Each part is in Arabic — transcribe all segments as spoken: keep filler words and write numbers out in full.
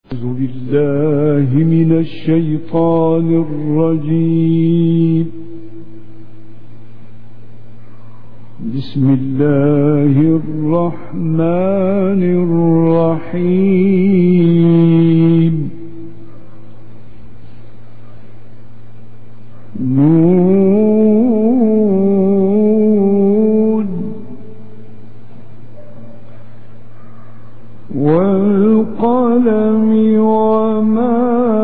أعوذ بالله من الشيطان الرجيم. بسم الله الرحمن الرحيم. نون والقلم وما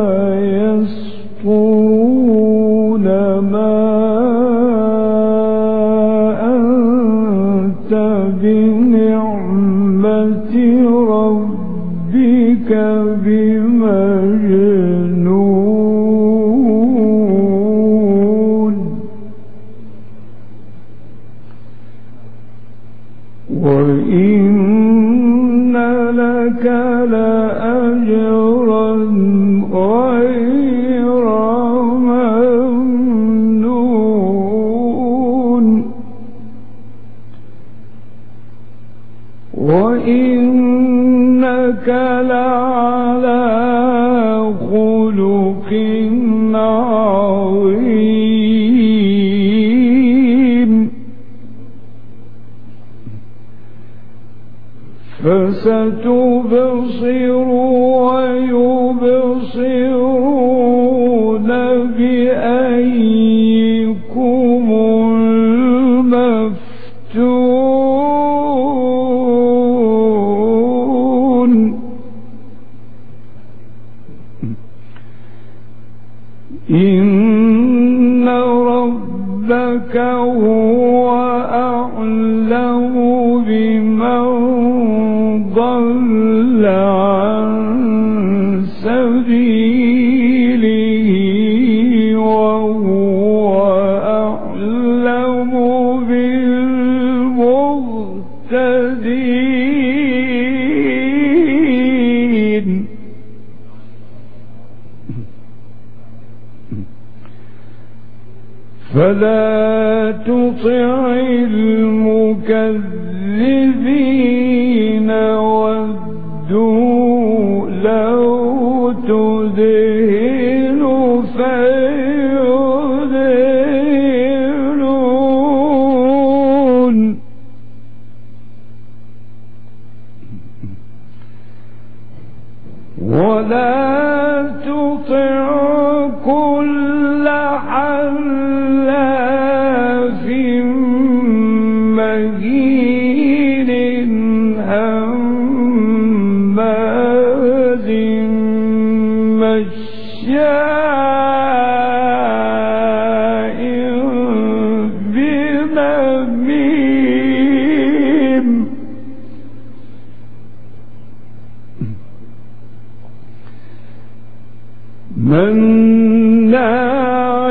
يسطرون. ما أنت بنعمة ربك بمجنون. وإن لك لأجرا غير ممنون. وإنك لعلى خلق عظيم. فستبصر ويبصرون بأيكم المفتون. إن ربك هو أعلم بمن ضل عن سبيله وهو أعلم بالمهتدين. فلا تطع المكذبين ودوا لو تدهن فيدهنون. ولا تطع كل حلاف مهين هماز مشاء بنميم. مناع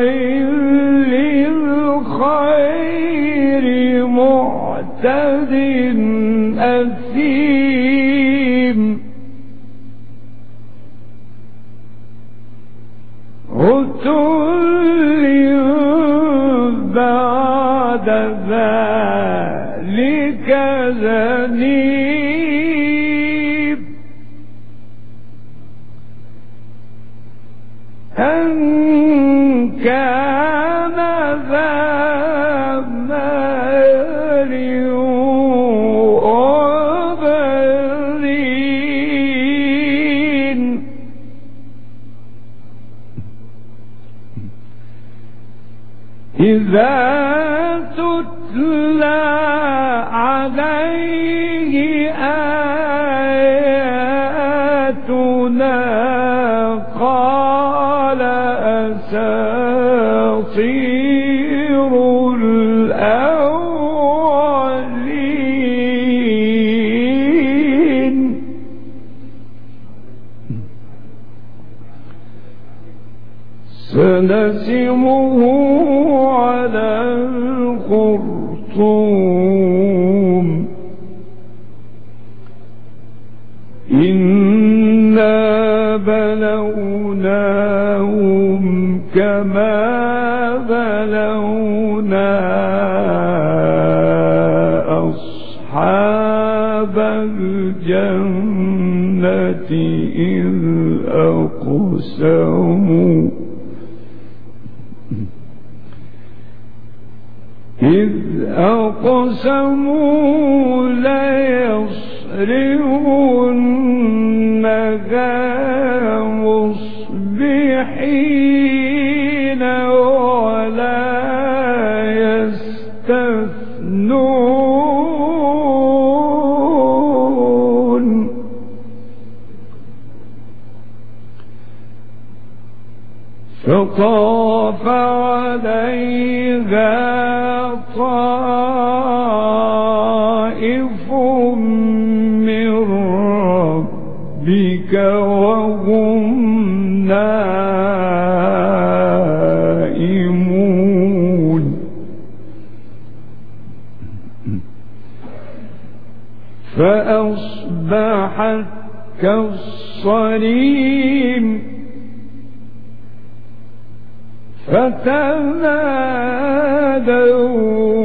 للخير معتد أثيم. عتل بعد ذلك زنيم. أن كان ذا مال وبنين. إذا تتلى عليه آياتنا قال أساطير الأولين. سنسمه على الخرطوم. إنا بلوناهم كما بلونا أصحاب الجنة إذ أقسموا إذ أقسموا ليصرمنها مصبحين ولا يستثنون فطاف عليها طائف من ربك وهم نائمون فأصبحت كالصريم فتنادوا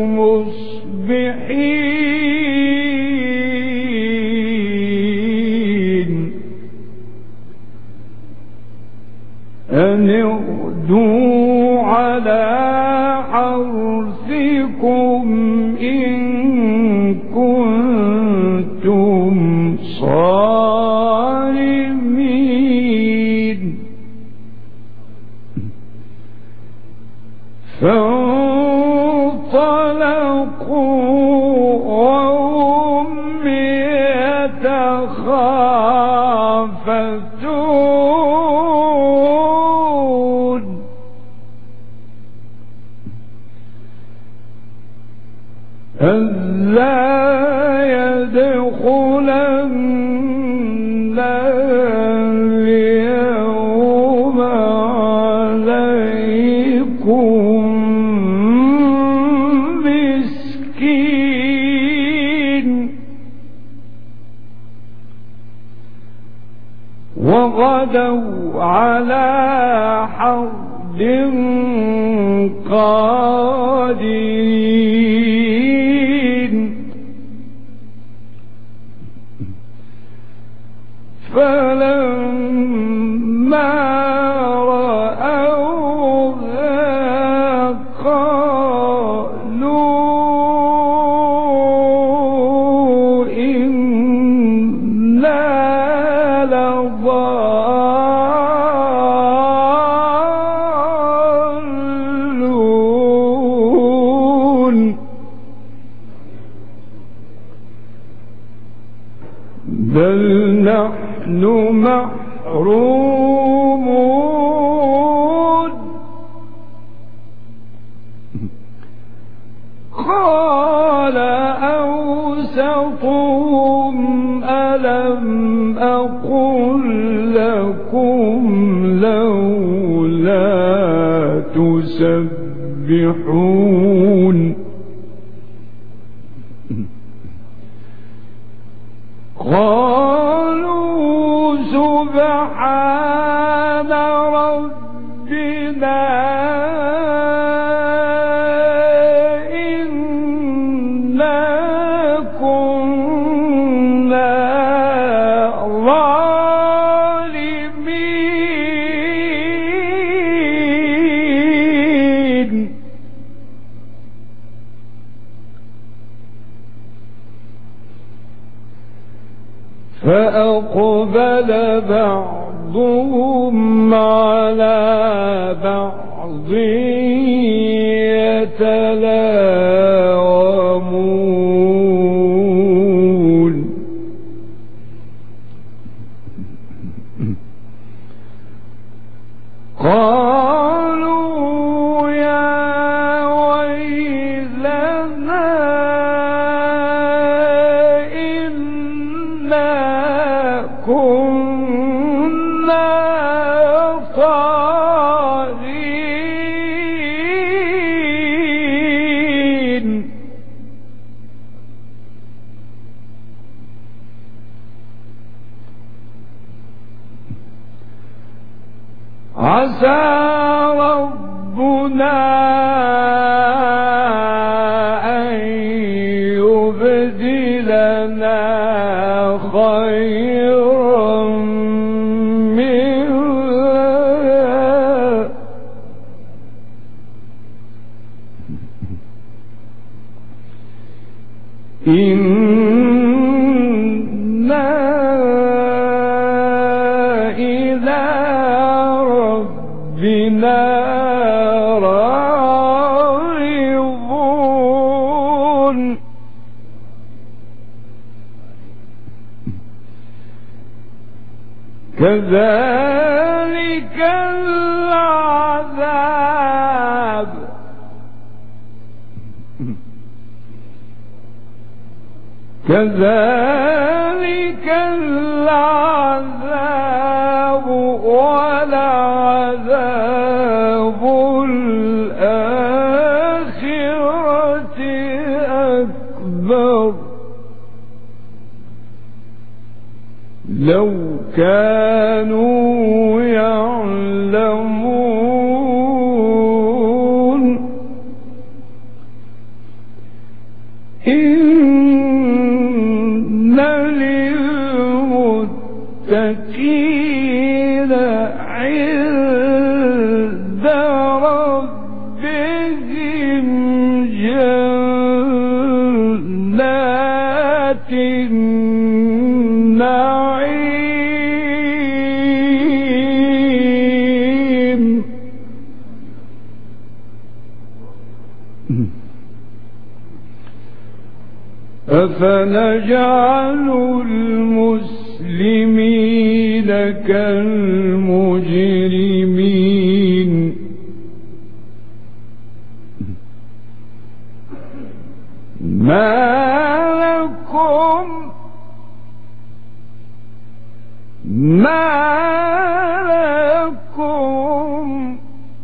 مصبحين أن اغدوا على حرثكم إن كنتم صارمين فانطلقوا وهم يتخافتون ألا يدخلن اليوم عليكم وغدوا على حرد قادرين فلما رأوها قالوا إنا لضالون بل نحن محرومون قال أوسطهم ألم أقل لكم لولا تسبحون قالوا سبحان ربنا إنا كنا ظالمين فأقبل بعضهم على بعض يتلاومون قالوا يا ويلنا كنا طاغين عسى ربنا أن يبدلنا خيرا من إنا إلى ربنا راغبون كذلك العذاب كذلك العذاب ولعذاب الآخرة أكبر لو كانوا يعلمون إن للمتقين عند ربهم جنات النعيم أفنجعل المسلمين كالمجرمين ما لكم ما لكم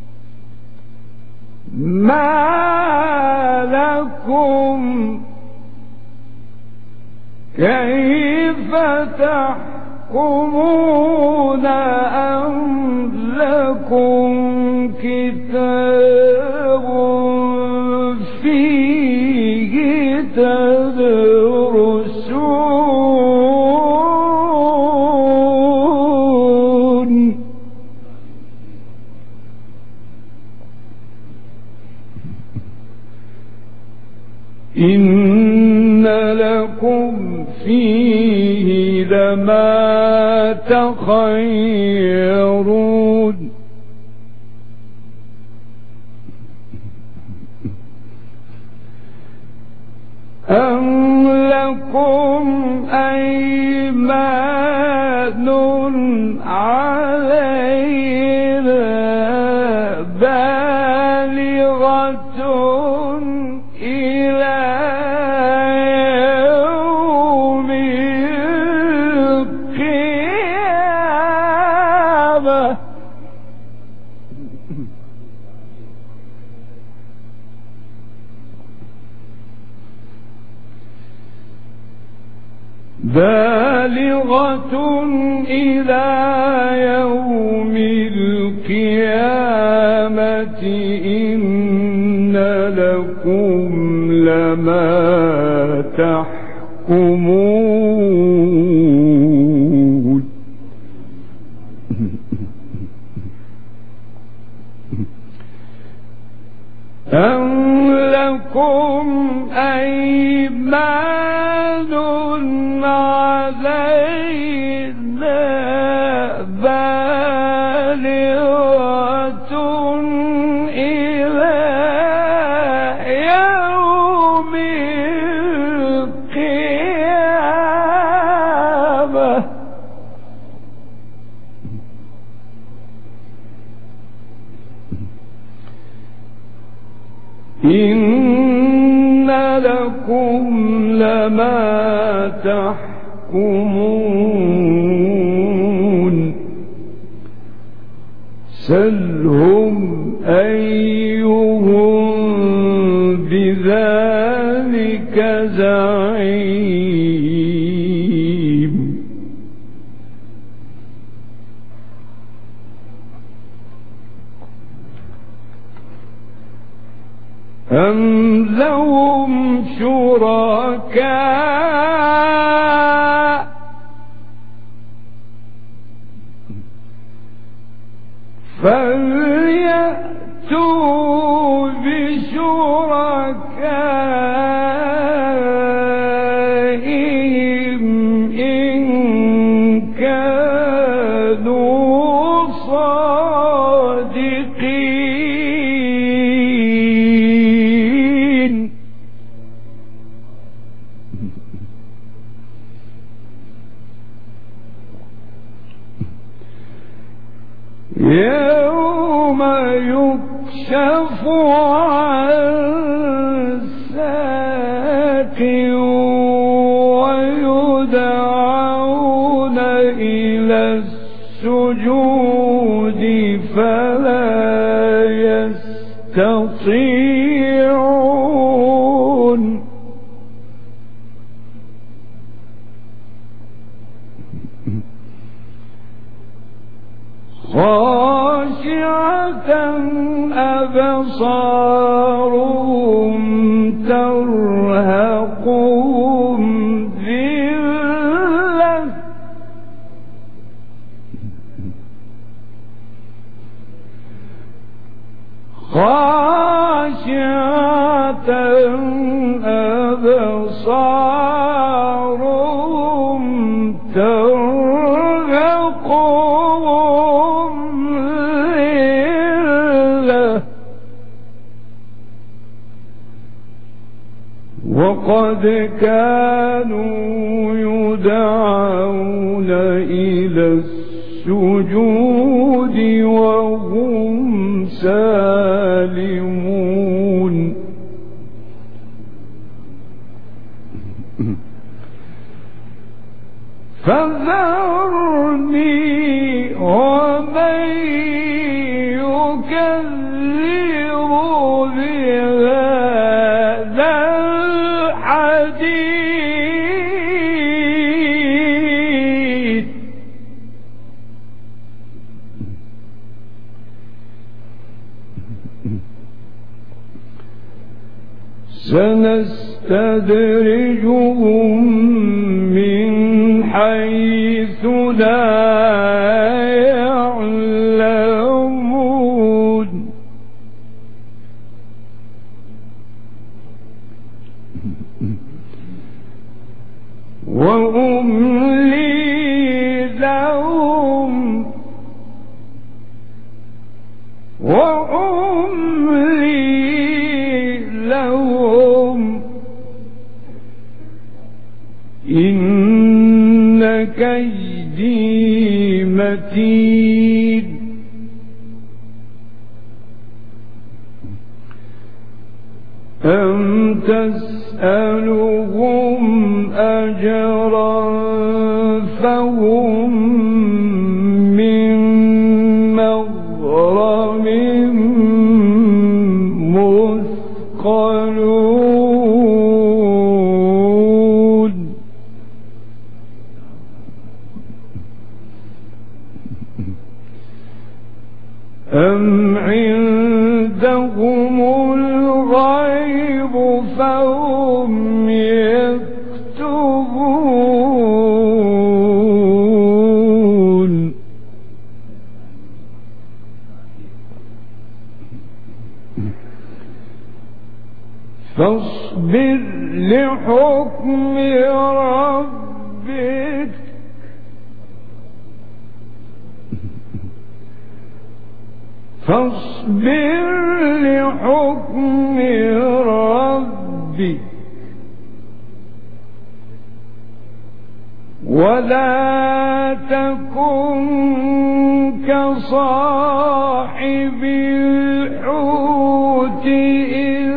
ما لكم كيف تحكمون أم لكم كتاب فيه تدرسون إن لكم فيه لما تخيرون أم لكم أيمان علينا بالغة إلى يوم القيامة بالغة إلى يوم القيامة إن لكم لما تحكمون أم لكم أيمان علينا بالغة إلى يوم القيامة إن لكم لما تحكمون سلهم أيهم بذلك زعيم أم لهم شركاء فليأتوا بشركائهم يوم يكشف عن ساق ويدعون إلى السجود فلا يستطيعون خاشعة أبصارهم ترهقهم ذلة خاشعة أبصارهم ترهقهم ذلة وقد كانوا يدعون إلى السجود وهم سالمون فذرني ومن يكذب بهذا الحديث سنستدرجهم من حيث لا يعلمون وأملي لهم وأملي لهم إن كيدي متين أم تسألهم أجرا فهم من مغرم مثقلون أم عندهم الغيب فهم يكتبون فاصبر لحكم ربك فاصبر لحكم ربك ولا تكن كصاحب الحوت إذ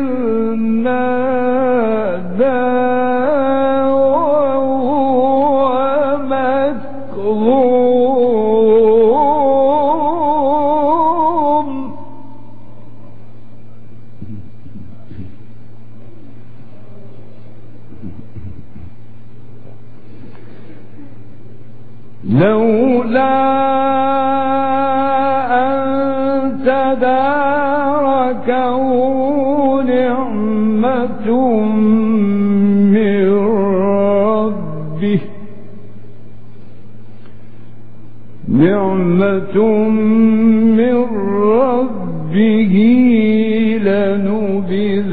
نادى وهو مكظوم لولا أن تداركه نعمة من ربه نعمة من ربه لنبذ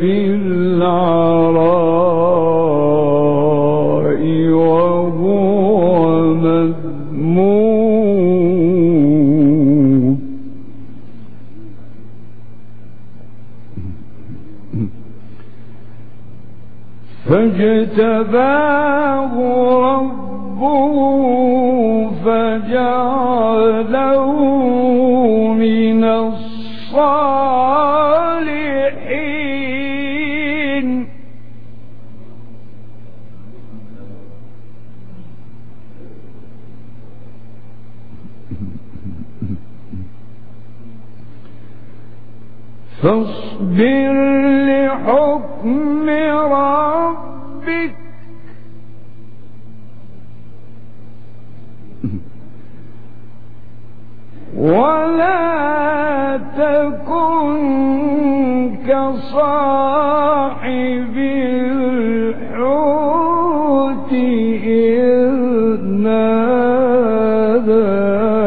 بالعراء وهو مذموم فاجتباه ربه فجعله فاصبر لحكم ربك ولا تكن كصاحب الحوت إذ نادى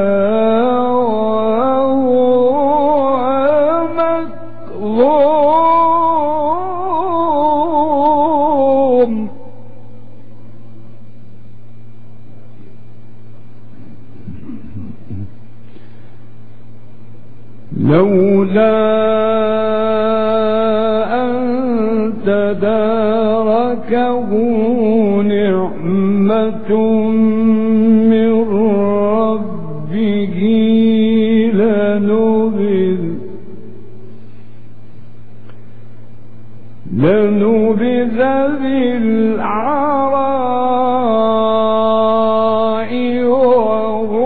وهو مكظوم لولا أن تداركه نعمة من ربه لنبذ لنبذ بالعراء وهو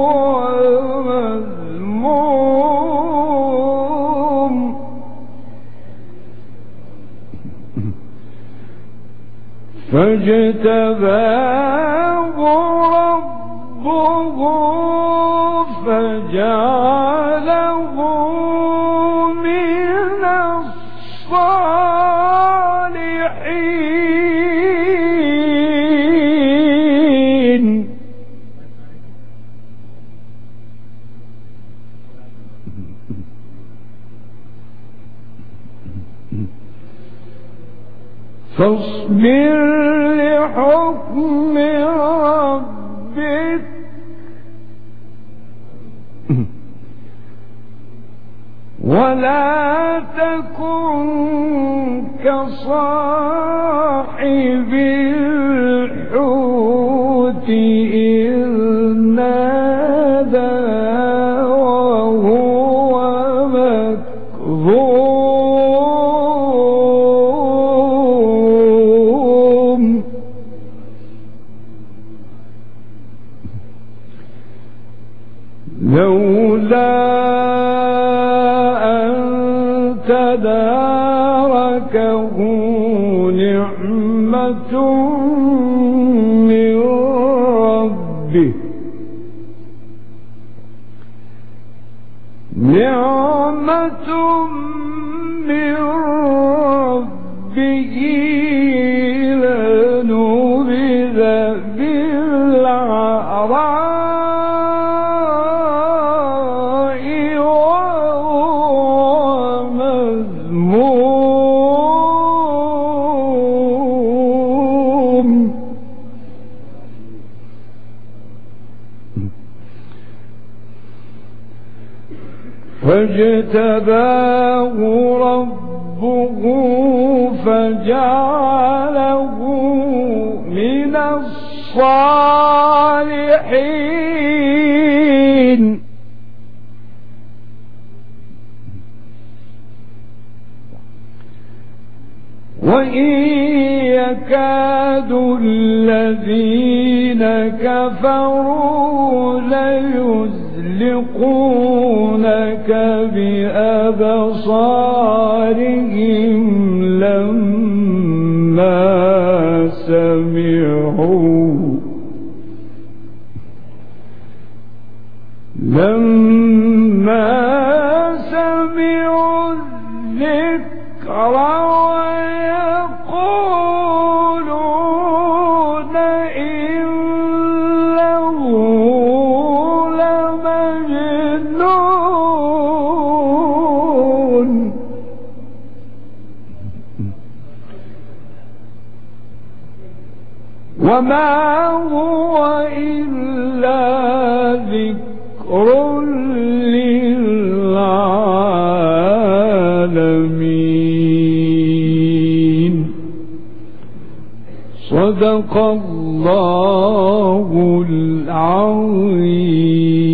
فاجتباه ربه فجعله من الصالحين فاصبر لحكم ربك ولا تكن كصاحب الحوت إذ نادى وهو مكظوم لولا أن تداركه نعمة من ربه نعمة من ربه لنبذ بالعراء فاجتباه ربه فجعله من الصالحين وإن يكاد الذين كفروا ليزلقونك بأبصارهم لما سمعوا لما سمعوا الذكر ويقولون إنه لمجنون وما هو إلا ذكر للعالمين صدق الله العظيم.